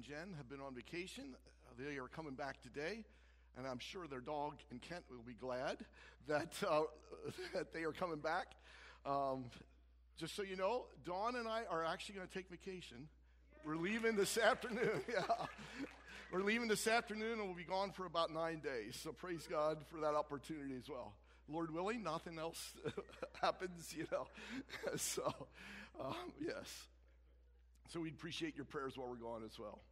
Jen have been on vacation. They are coming back today, and I'm sure their dog and Kent will be glad that that they are coming back. Just so you know, Dawn and I are actually going to take vacation. We're leaving this afternoon. Yeah, we're leaving this afternoon, and we'll be gone for about 9 days. So praise God for that opportunity as well. Lord willing, nothing else happens, So, yes. So we appreciate your prayers while we're gone as well.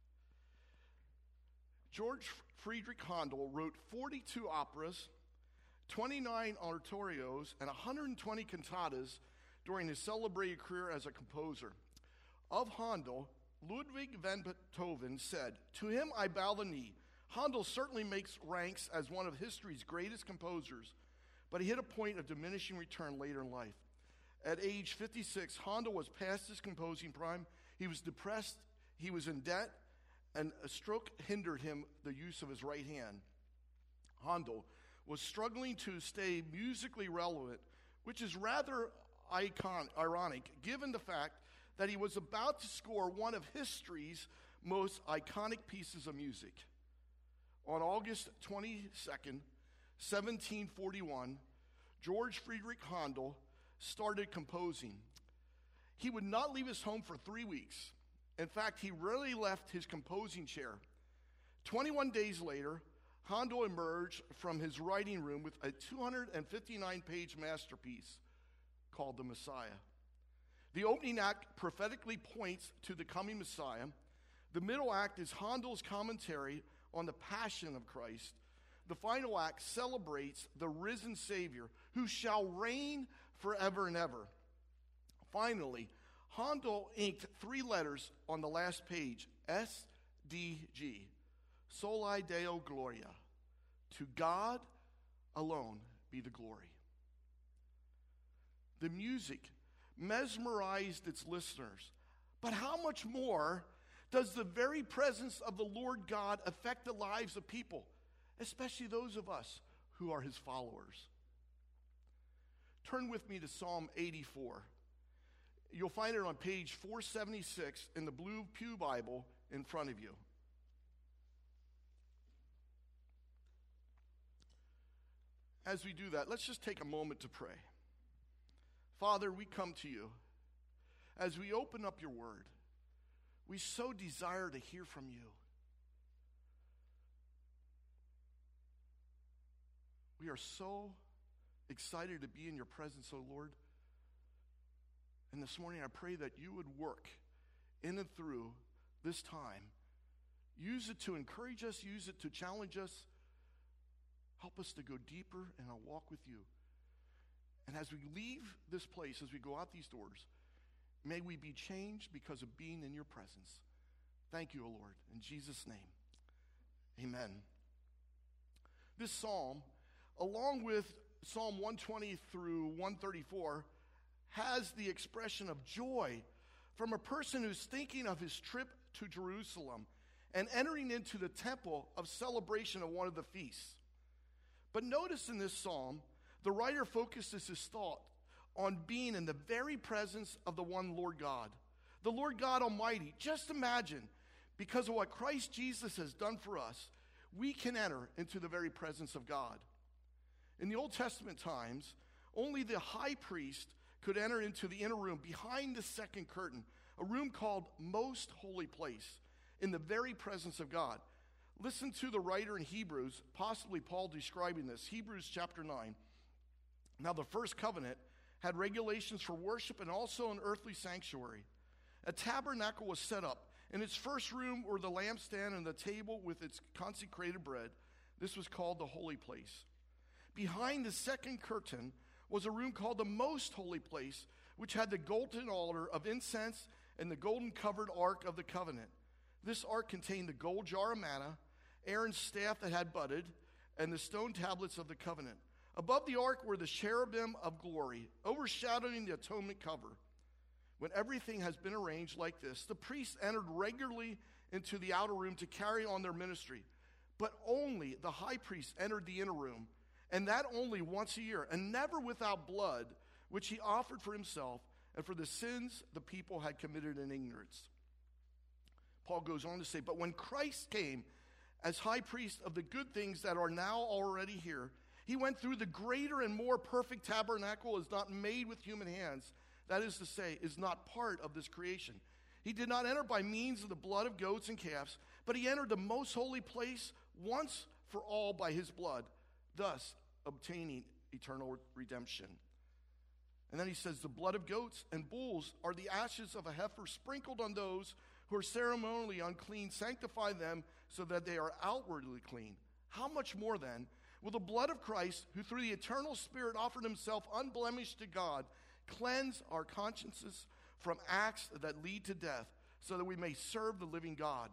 George Friedrich Handel wrote 42 operas, 29 oratorios, and 120 cantatas during his celebrated career as a composer. Of Handel, Ludwig van Beethoven said, "To him I bow the knee. Handel certainly makes ranks as one of history's greatest composers, but he hit a point of diminishing return later in life. At age 56, Handel was past his composing prime. He was depressed, he was in debt, and a stroke hindered him the use of his right hand. Handel was struggling to stay musically relevant, which is rather ironic given the fact that he was about to score one of history's most iconic pieces of music. On August 22nd, 1741, George Friedrich Handel started composing. He would not leave his home for 3 weeks. In fact, he rarely left his composing chair. 21 days later, Handel emerged from his writing room with a 259-page masterpiece called The Messiah. The opening act prophetically points to the coming Messiah. The middle act is Handel's commentary on the passion of Christ. The final act celebrates the risen Savior who shall reign forever and ever. Finally, Handel inked 3 letters on the last page, SDG, Soli Deo Gloria. To God alone be the glory. The music mesmerized its listeners, but how much more does the very presence of the Lord God affect the lives of people, especially those of us who are his followers? Turn with me to Psalm 84. You'll find it on page 476 in the Blue Pew Bible in front of you. As we do that, let's just take a moment to pray. Father, we come to you. As we open up your word, we so desire to hear from you. We are so excited to be in your presence, O Lord. And this morning I pray that you would work in and through this time. Use it to encourage us, use it to challenge us. Help us to go deeper in our walk with you. And as we leave this place, as we go out these doors, may we be changed because of being in your presence. Thank you, O Lord. In Jesus' name, amen. This psalm, along with Psalm 120 through 134, has the expression of joy from a person who's thinking of his trip to Jerusalem and entering into the temple of celebration of one of the feasts. But notice in this psalm, the writer focuses his thought on being in the very presence of the one Lord God, the Lord God Almighty. Just imagine, because of what Christ Jesus has done for us, we can enter into the very presence of God. In the Old Testament times, only the high priest could enter into the inner room behind the second curtain, a room called Most Holy Place, in the very presence of God. Listen to the writer in Hebrews, possibly Paul describing this. Hebrews chapter 9. Now the first covenant had regulations for worship and also an earthly sanctuary. A tabernacle was set up. In its first room were the lampstand and the table with its consecrated bread. This was called the holy place. Behind the second curtain was a room called the Most Holy Place, which had the golden altar of incense and the golden covered ark of the covenant. This ark contained the gold jar of manna, Aaron's staff that had budded, and the stone tablets of the covenant. Above the ark were the cherubim of glory, overshadowing the atonement cover. When everything has been arranged like this, the priests entered regularly into the outer room to carry on their ministry. But only the high priest entered the inner room, and that only once a year, and never without blood, which he offered for himself and for the sins the people had committed in ignorance. Paul goes on to say, but when Christ came as high priest of the good things that are now already here, he went through the greater and more perfect tabernacle, is not made with human hands. That is to say, is not part of this creation. He did not enter by means of the blood of goats and calves, but he entered the most holy place once for all by his blood, thus obtaining eternal redemption. And then he says, the blood of goats and bulls are the ashes of a heifer sprinkled on those who are ceremonially unclean. Sanctify them so that they are outwardly clean. How much more then will the blood of Christ, who through the eternal Spirit offered himself unblemished to God, cleanse our consciences from acts that lead to death, so that we may serve the living God?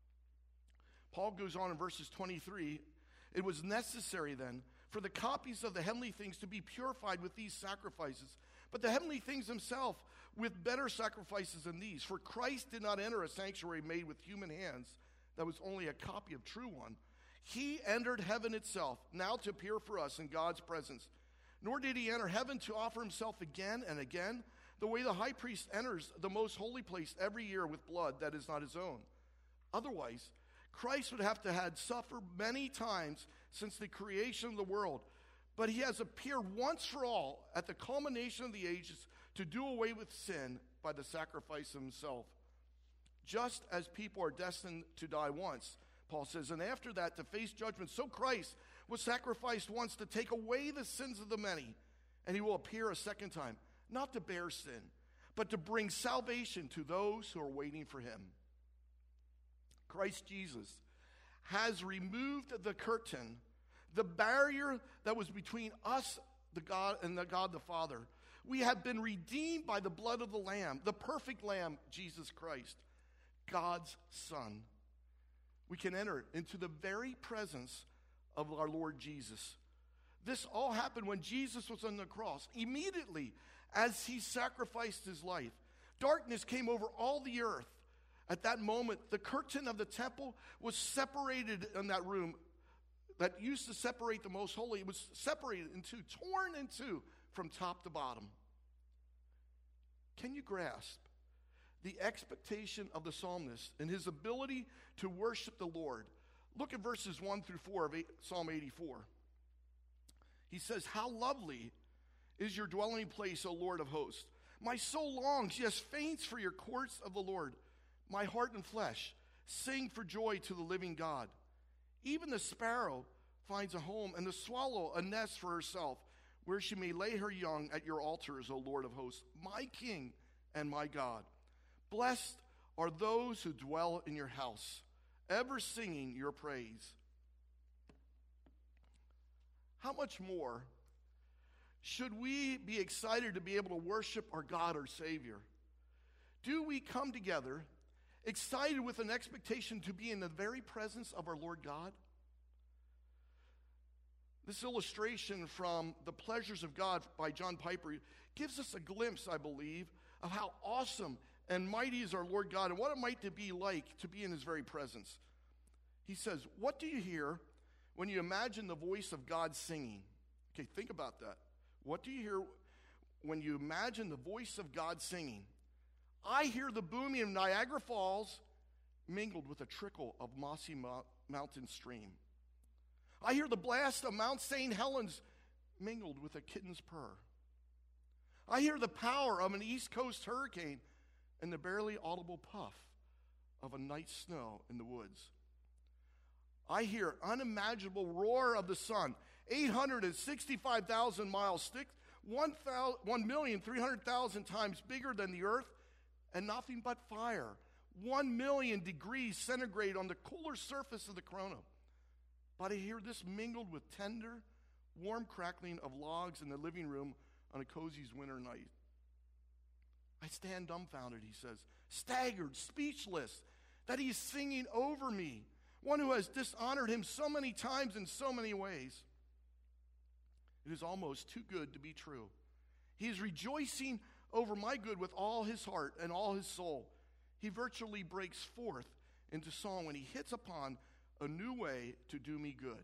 Paul goes on in verses 23, it was necessary then for the copies of the heavenly things to be purified with these sacrifices, but the heavenly things themselves with better sacrifices than these. For Christ did not enter a sanctuary made with human hands, that was only a copy of true one. He entered heaven itself, now to appear for us in God's presence. Nor did he enter heaven to offer himself again and again, the way the high priest enters the most holy place every year with blood that is not his own. Otherwise, Christ would have to had suffered many times since the creation of the world. But he has appeared once for all at the culmination of the ages to do away with sin by the sacrifice of himself. Just as people are destined to die once, Paul says, and after that to face judgment, so Christ was sacrificed once to take away the sins of the many, and he will appear a second time, not to bear sin, but to bring salvation to those who are waiting for him. Christ Jesus has removed the curtain, the barrier that was between us, the God, and the God the Father. We have been redeemed by the blood of the Lamb, the perfect Lamb, Jesus Christ, God's Son. We can enter into the very presence of our Lord Jesus. This all happened when Jesus was on the cross. Immediately, as he sacrificed his life, darkness came over all the earth. At that moment, the curtain of the temple was separated in that room that used to separate the most holy. It was separated in two, torn in two from top to bottom. Can you grasp the expectation of the psalmist and his ability to worship the Lord? Look at verses 1 through 4 of Psalm 84. He says, how lovely is your dwelling place, O Lord of hosts. My soul longs, yes, faints for your courts of the Lord. My heart and flesh sing for joy to the living God. Even the sparrow finds a home, and the swallow a nest for herself, where she may lay her young at your altars, O Lord of hosts, my King and my God. Blessed are those who dwell in your house, ever singing your praise. How much more should we be excited to be able to worship our God, our Savior? Do we come together excited with an expectation to be in the very presence of our Lord God? This illustration from The Pleasures of God by John Piper gives us a glimpse, I believe, of how awesome and mighty is our Lord God and what it might be like to be in his very presence. He says, what do you hear when you imagine the voice of God singing? Okay, think about that. What do you hear when you imagine the voice of God singing? I hear the booming of Niagara Falls mingled with a trickle of mossy mountain stream. I hear the blast of Mount St. Helens mingled with a kitten's purr. I hear the power of an East Coast hurricane and the barely audible puff of a night's snow in the woods. I hear unimaginable roar of the sun, 865,000 miles thick, 1,300,000 times bigger than the earth, and nothing but fire. 1 million degrees centigrade on the cooler surface of the corona. But I hear this mingled with tender, warm crackling of logs in the living room on a cozy winter night. I stand dumbfounded, he says, staggered, speechless, that he is singing over me, one who has dishonored him so many times in so many ways. It is almost too good to be true. He is rejoicing over my good with all his heart and all his soul. He virtually breaks forth into song when he hits upon a new way to do me good.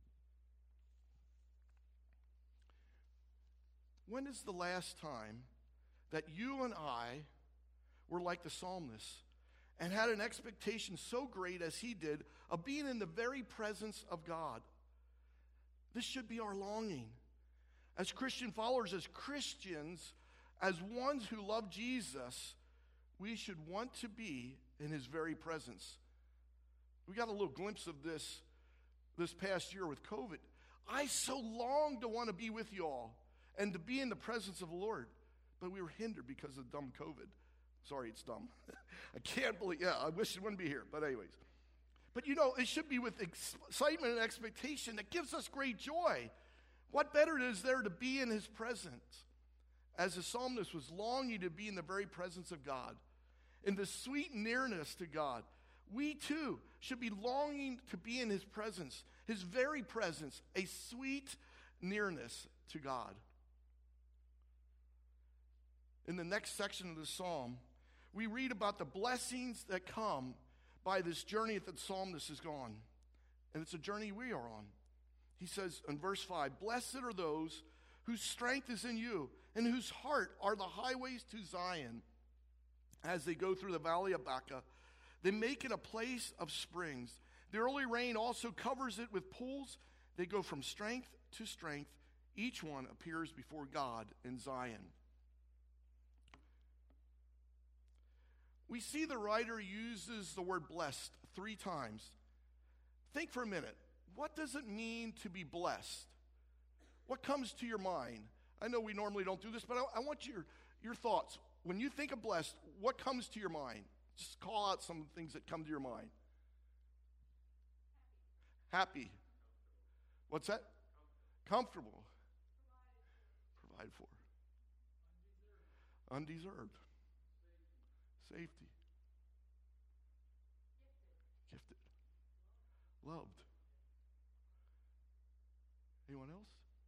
When is the last time that you and I were like the psalmist and had an expectation so great as he did of being in the very presence of God. This should be our longing. As Christian followers, as Christians, as ones who love Jesus, we should want to be in his very presence. We got a little glimpse of this past year with COVID. I so long to want to be with you all and to be in the presence of the Lord, but we were hindered because of dumb COVID. Sorry, it's dumb. I can't believe, I wish it wouldn't be here, but anyways. But it should be with excitement and expectation that gives us great joy. What better is there to be in his presence? As the psalmist was longing to be in the very presence of God, in the sweet nearness to God, we too should be longing to be in his presence, his very presence, a sweet nearness to God. In the next section of the psalm, we read about the blessings that come by this journey that the psalmist has gone. And it's a journey we are on. He says in verse 5, "Blessed are those whose strength is in you, and whose heart are the highways to Zion. As they go through the valley of Baca, they make it a place of springs. The early rain also covers it with pools. They go from strength to strength. Each one appears before God in Zion." We see the writer uses the word blessed 3 times. Think for a minute. What does it mean to be blessed? What comes to your mind? I know we normally don't do this, but I want your thoughts. When you think of blessed, what comes to your mind? Just call out some things that come to your mind. Happy. What's that? Comfortable. Provide for. Undeserved. Safety. Gifted. Loved. Anyone else?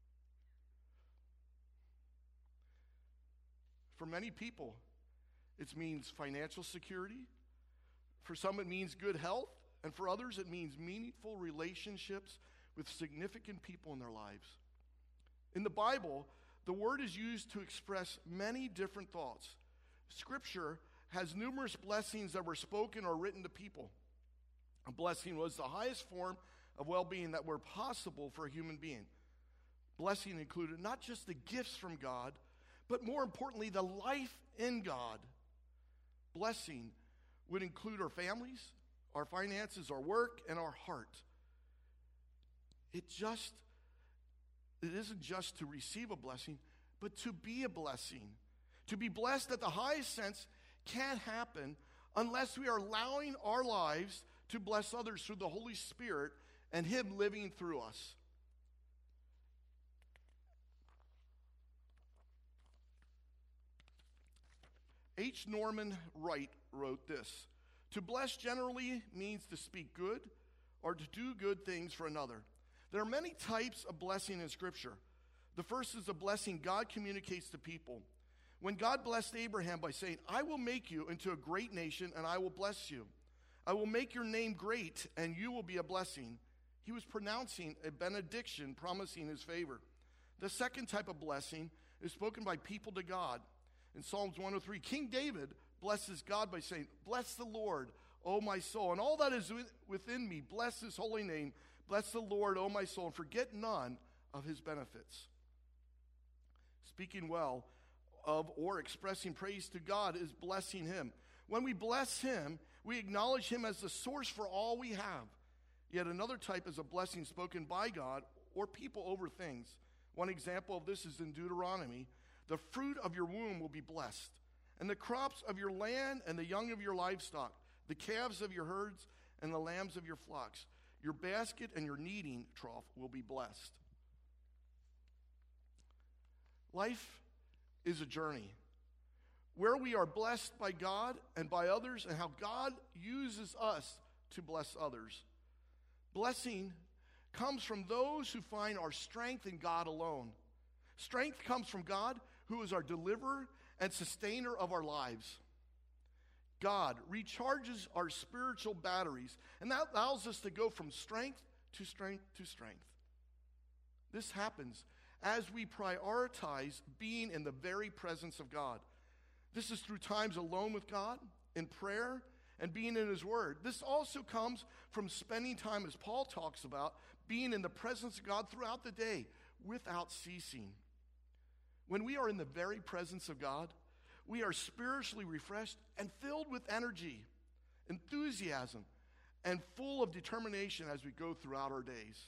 For many people, it means financial security. For some, it means good health. And for others, it means meaningful relationships with significant people in their lives. In the Bible, the word is used to express many different thoughts. Scripture has numerous blessings that were spoken or written to people. A blessing was the highest form of well-being that were possible for a human being. Blessing included not just the gifts from God, but more importantly, the life in God. Blessing would include our families, our finances, our work, and our heart. It isn't just to receive a blessing, but to be a blessing. To be blessed at the highest sense can't happen unless we are allowing our lives to bless others through the Holy Spirit and him living through us. H. Norman Wright wrote this: "To bless generally means to speak good or to do good things for another. There are many types of blessing in Scripture. The first is a blessing God communicates to people. When God blessed Abraham by saying, 'I will make you into a great nation and I will bless you. I will make your name great and you will be a blessing,' he was pronouncing a benediction promising his favor. The second type of blessing is spoken by people to God. In Psalms 103, King David blesses God by saying, 'Bless the Lord, O my soul, and all that is within me. Bless his holy name. Bless the Lord, O my soul, and forget none of his benefits.'" Speaking well of or expressing praise to God is blessing him. When we bless him, we acknowledge him as the source for all we have. Yet another type is a blessing spoken by God or people over things. One example of this is in Deuteronomy. "The fruit of your womb will be blessed, and the crops of your land and the young of your livestock, the calves of your herds and the lambs of your flocks. Your basket and your kneading trough will be blessed." Life is a journey where we are blessed by God and by others, and how God uses us to bless others. Blessing comes from those who find our strength in God alone. Strength comes from God, who is our deliverer and sustainer of our lives. God recharges our spiritual batteries, and that allows us to go from strength to strength to strength. This happens as we prioritize being in the very presence of God. This is through times alone with God, in prayer, and being in his word. This also comes from spending time, as Paul talks about, being in the presence of God throughout the day without ceasing. When we are in the very presence of God, we are spiritually refreshed and filled with energy, enthusiasm, and full of determination as we go throughout our days.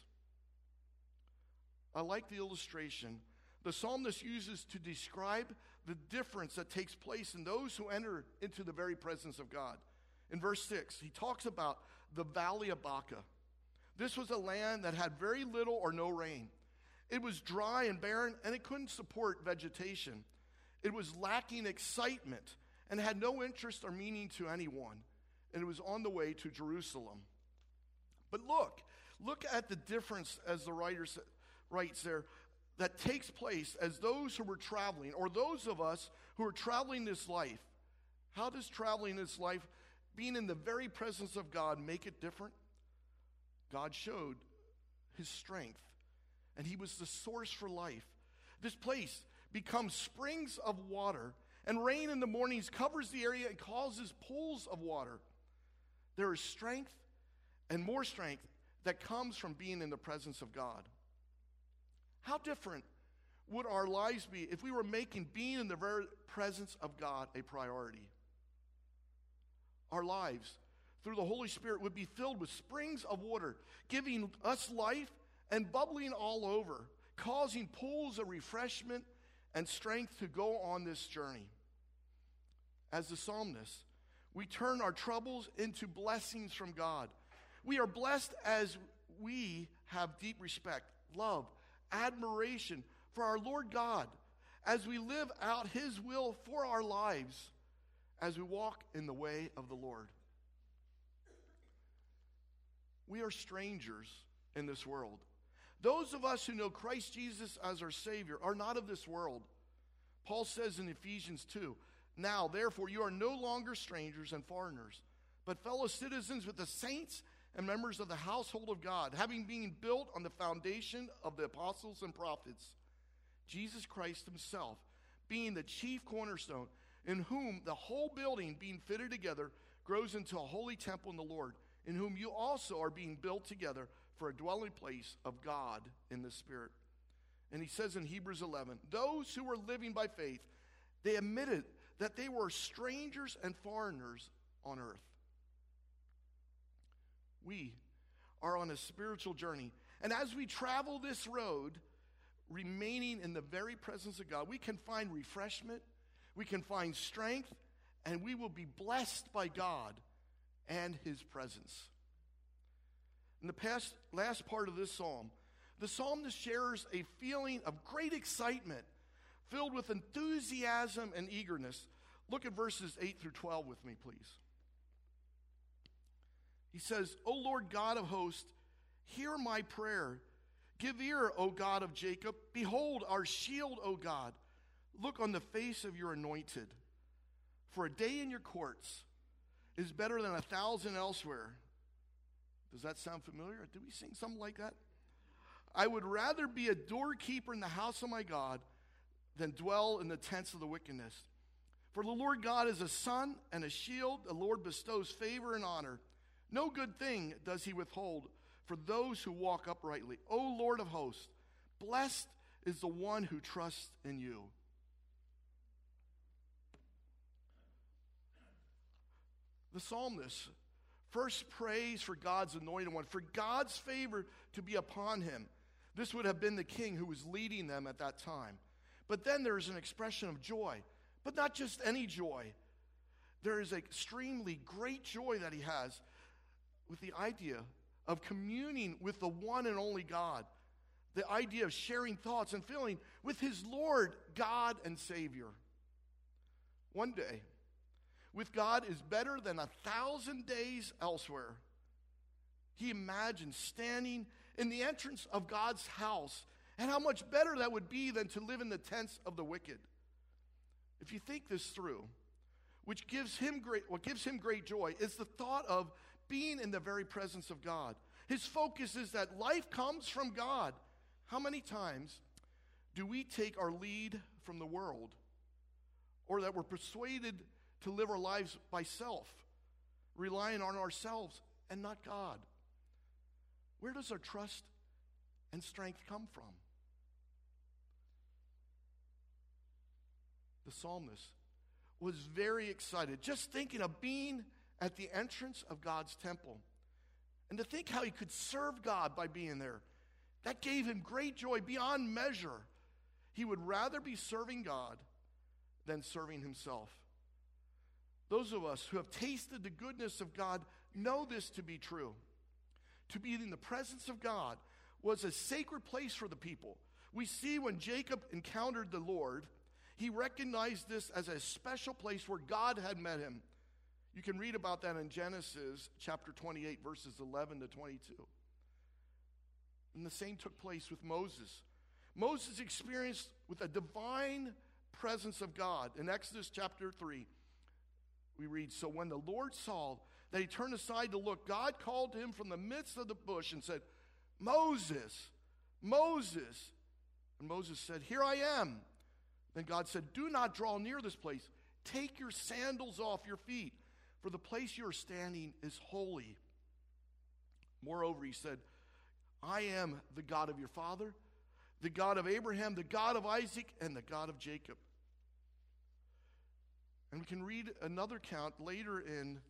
I like the illustration the psalmist uses to describe the difference that takes place in those who enter into the very presence of God. In verse 6, he talks about the valley of Baca. This was a land that had very little or no rain. It was dry and barren, and it couldn't support vegetation. It was lacking excitement and had no interest or meaning to anyone. And it was on the way to Jerusalem. But look at the difference, as the writer writes there, that takes place as those who were traveling, or those of us who are traveling this life. How does traveling this life, being in the very presence of God, make it different? God showed his strength, and he was the source for life. This place becomes springs of water, and rain in the mornings covers the area and causes pools of water. There is strength and more strength that comes from being in the presence of God. How different would our lives be if we were making being in the very presence of God a priority? Our lives, through the Holy Spirit, would be filled with springs of water, giving us life and bubbling all over, causing pools of refreshment and strength to go on this journey. As the psalmist, we turn our troubles into blessings from God. We are blessed as we have deep respect, love, admiration for our Lord God, as we live out his will for our lives, as we walk in the way of the Lord. We are strangers in this world. Those of us who know Christ Jesus as our Savior are not of this world. Paul says in Ephesians 2, "Now, therefore, you are no longer strangers and foreigners, but fellow citizens with the saints and members of the household of God, having been built on the foundation of the apostles and prophets, Jesus Christ himself being the chief cornerstone, in whom the whole building being fitted together grows into a holy temple in the Lord, in whom you also are being built together for a dwelling place of God in the Spirit." And he says in Hebrews 11, "Those who were living by faith, they admitted that they were strangers and foreigners on earth." We are on a spiritual journey. And as we travel this road, remaining in the very presence of God, we can find refreshment, we can find strength, and we will be blessed by God and his presence. In the last part of this psalm, the psalmist shares a feeling of great excitement, filled with enthusiasm and eagerness. Look at verses 8 through 12 with me, please. He says, "O Lord God of hosts, hear my prayer. Give ear, O God of Jacob. Behold our shield, O God. Look on the face of your anointed. For a day in your courts is better than 1,000 elsewhere." Does that sound familiar? Did we sing something like that? "I would rather be a doorkeeper in the house of my God than dwell in the tents of the wickedness. For the Lord God is a sun and a shield. The Lord bestows favor and honor. No good thing does he withhold for those who walk uprightly. O Lord of hosts, blessed is the one who trusts in you." The psalmist first prays for God's anointed one, for God's favor to be upon him. This would have been the king who was leading them at that time. But then there is an expression of joy, but not just any joy. There is an extremely great joy that he has with the idea of communing with the one and only God, the idea of sharing thoughts and feeling with his Lord, God and Savior. One day with God is better than 1,000 days elsewhere. He imagines standing in the entrance of God's house, and how much better that would be than to live in the tents of the wicked. If you think this through, what gives him great joy is the thought of being in the very presence of God. His focus is that life comes from God. How many times do we take our lead from the world, or that we're persuaded to live our lives by self, relying on ourselves and not God? Where does our trust and strength come from? The psalmist was very excited just thinking of being at the entrance of God's temple. And to think how he could serve God by being there. That gave him great joy beyond measure. He would rather be serving God than serving himself. Those of us who have tasted the goodness of God know this to be true. To be in the presence of God was a sacred place for the people. We see when Jacob encountered the Lord, he recognized this as a special place where God had met him. You can read about that in Genesis chapter 28, verses 11 to 22. And the same took place with Moses. Moses experienced with a divine presence of God. In Exodus chapter 3, we read, "So when the Lord saw that he turned aside to look, God called to him from the midst of the bush and said, 'Moses, Moses.' And Moses said, 'Here I am.' Then God said, 'Do not draw near this place. Take your sandals off your feet, for the place you are standing is holy.' Moreover, he said, 'I am the God of your father, the God of Abraham, the God of Isaac, and the God of Jacob.'" And we can read another account later in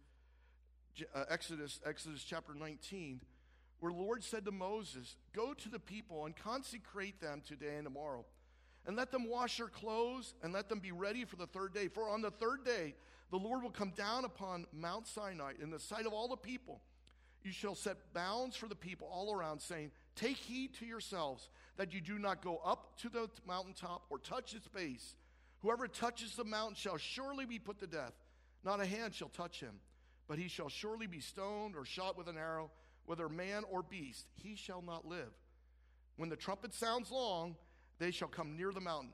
Exodus chapter 19, where the Lord said to Moses, "Go to the people and consecrate them today and tomorrow, and let them wash their clothes, and let them be ready for the third day. For on the third day the Lord will come down upon Mount Sinai in the sight of all the people. You shall set bounds for the people all around, saying, 'Take heed to yourselves that you do not go up to the mountaintop or touch its base. Whoever touches the mountain shall surely be put to death. Not a hand shall touch him, but he shall surely be stoned or shot with an arrow, whether man or beast. He shall not live. When the trumpet sounds long, they shall come near the mountain.'"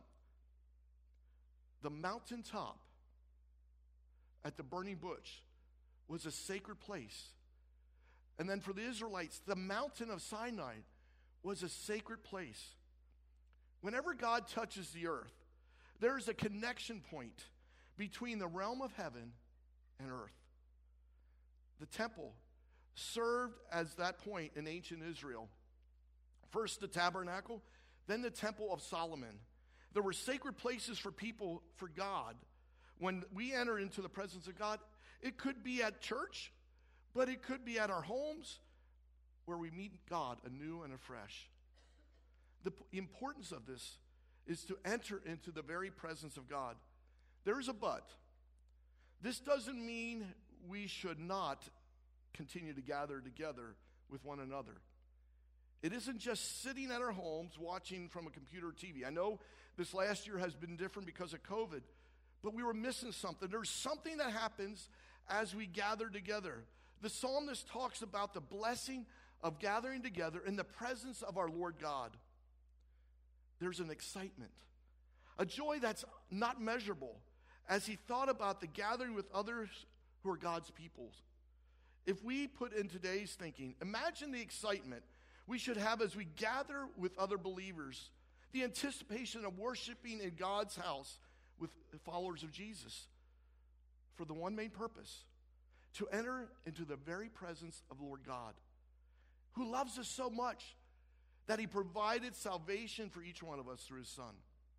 The mountaintop at the burning bush was a sacred place. And then for the Israelites, the mountain of Sinai was a sacred place. Whenever God touches the earth, there is a connection point between the realm of heaven and earth. The temple served as that point in ancient Israel. First the tabernacle, then the temple of Solomon. There were sacred places for people, for God. When we enter into the presence of God, it could be at church, but it could be at our homes where we meet God anew and afresh. The importance of this is to enter into the very presence of God. There is a but. This doesn't mean we should not continue to gather together with one another. It isn't just sitting at our homes watching from a computer or TV. I know this last year has been different because of COVID, but we were missing something. There's something that happens as we gather together. The psalmist talks about the blessing of gathering together in the presence of our Lord God. There's an excitement, a joy that's not measurable as he thought about the gathering with others who are God's people. If we put in today's thinking, imagine the excitement we should have as we gather with other believers, the anticipation of worshiping in God's house with followers of Jesus for the one main purpose, to enter into the very presence of the Lord God, who loves us so much that he provided salvation for each one of us through his Son.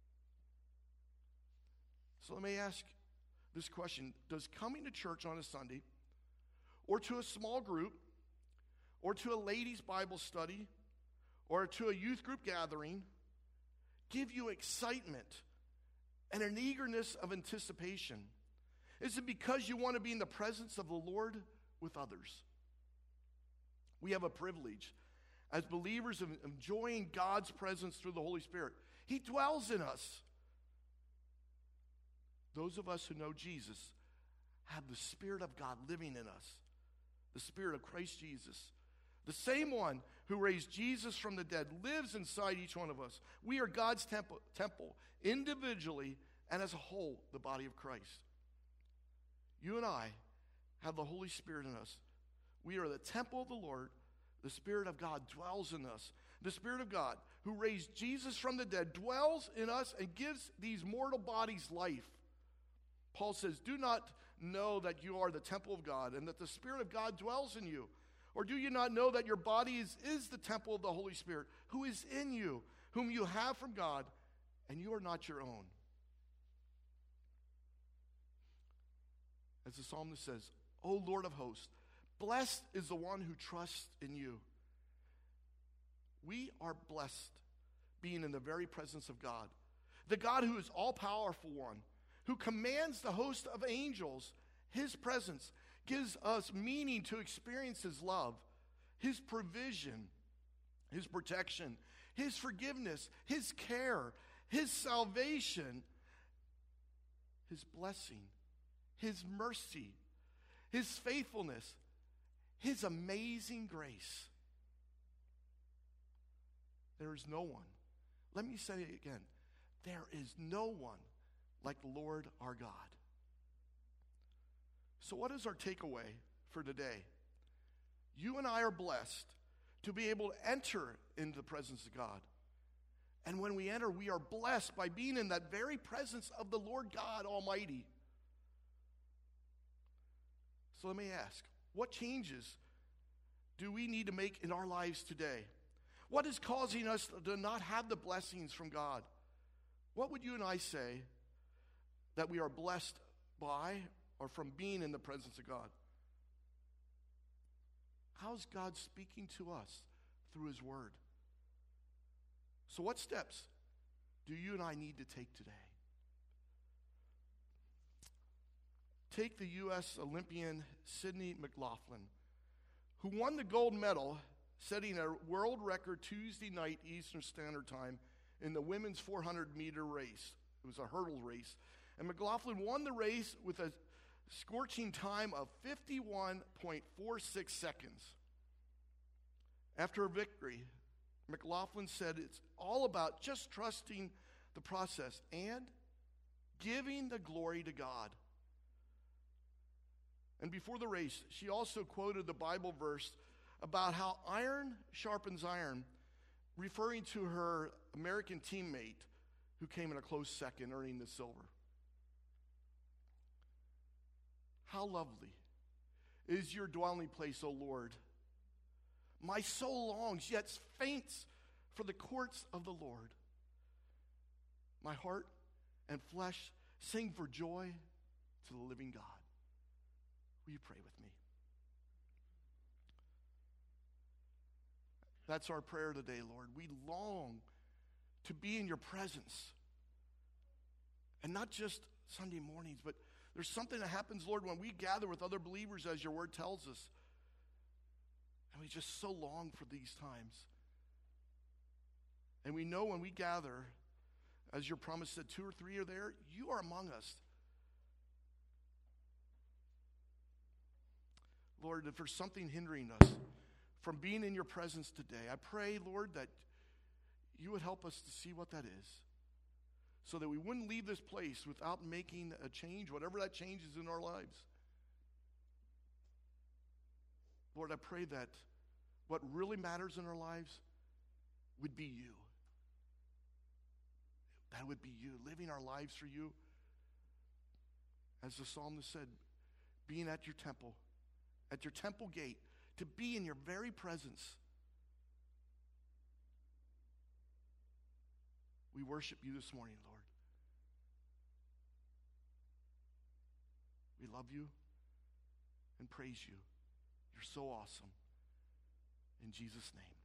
So let me ask this question. Does coming to church on a Sunday, or to a small group, or to a ladies' Bible study, or to a youth group gathering, give you excitement and an eagerness of anticipation? Is it because you want to be in the presence of the Lord with others? We have a privilege as believers of enjoying God's presence through the Holy Spirit. He dwells in us. Those of us who know Jesus have the Spirit of God living in us, the Spirit of Christ Jesus. The same one who raised Jesus from the dead lives inside each one of us. We are God's temple, individually and as a whole, the body of Christ. You and I have the Holy Spirit in us. We are the temple of the Lord. The Spirit of God dwells in us. The Spirit of God, who raised Jesus from the dead, dwells in us and gives these mortal bodies life. Paul says, "Do not know that you are the temple of God and that the Spirit of God dwells in you? Or do you not know that your body is the temple of the Holy Spirit, who is in you, whom you have from God, and you are not your own? As the psalmist says, O Lord of hosts, blessed is the one who trusts in you. We are blessed being in the very presence of God, the God who is all-powerful one, who commands the host of angels. His presence gives us meaning to experience his love, his provision, his protection, his forgiveness, his care, his salvation, his blessing, his mercy, his faithfulness, his amazing grace. There is no one. Let me say it again. There is no one like the Lord our God. So what is our takeaway for today? You and I are blessed to be able to enter into the presence of God. And when we enter, we are blessed by being in that very presence of the Lord God Almighty. So let me ask, what changes do we need to make in our lives today? What is causing us to not have the blessings from God? What would you and I say that we are blessed by or from being in the presence of God? How's God speaking to us through his word? So what steps do you and I need to take today? Take the U.S. Olympian Sydney McLaughlin, who won the gold medal, setting a world record Tuesday night Eastern Standard Time in the women's 400-meter race. It was a hurdle race. And McLaughlin won the race with a scorching time of 51.46 seconds. After her victory, McLaughlin said it's all about just trusting the process and giving the glory to God. And before the race, she also quoted the Bible verse about how iron sharpens iron, referring to her American teammate who came in a close second, earning the silver. How lovely is your dwelling place, O Lord. My soul longs, yet faints for the courts of the Lord. My heart and flesh sing for joy to the living God. Will you pray with me? That's our prayer today, Lord. We long to be in your presence. And not just Sunday mornings, but there's something that happens, Lord, when we gather with other believers, as your word tells us. And we just so long for these times. And we know when we gather, as your promise said, 2 or 3 are there, you are among us. Lord, if there's something hindering us from being in your presence today, I pray, Lord, that you would help us to see what that is, so that we wouldn't leave this place without making a change, whatever that change is in our lives. Lord, I pray that what really matters in our lives would be you. That would be you, living our lives for you. As the psalmist said, being at your temple gate, to be in your very presence. We worship you this morning, Lord. We love you and praise you. You're so awesome. In Jesus' name.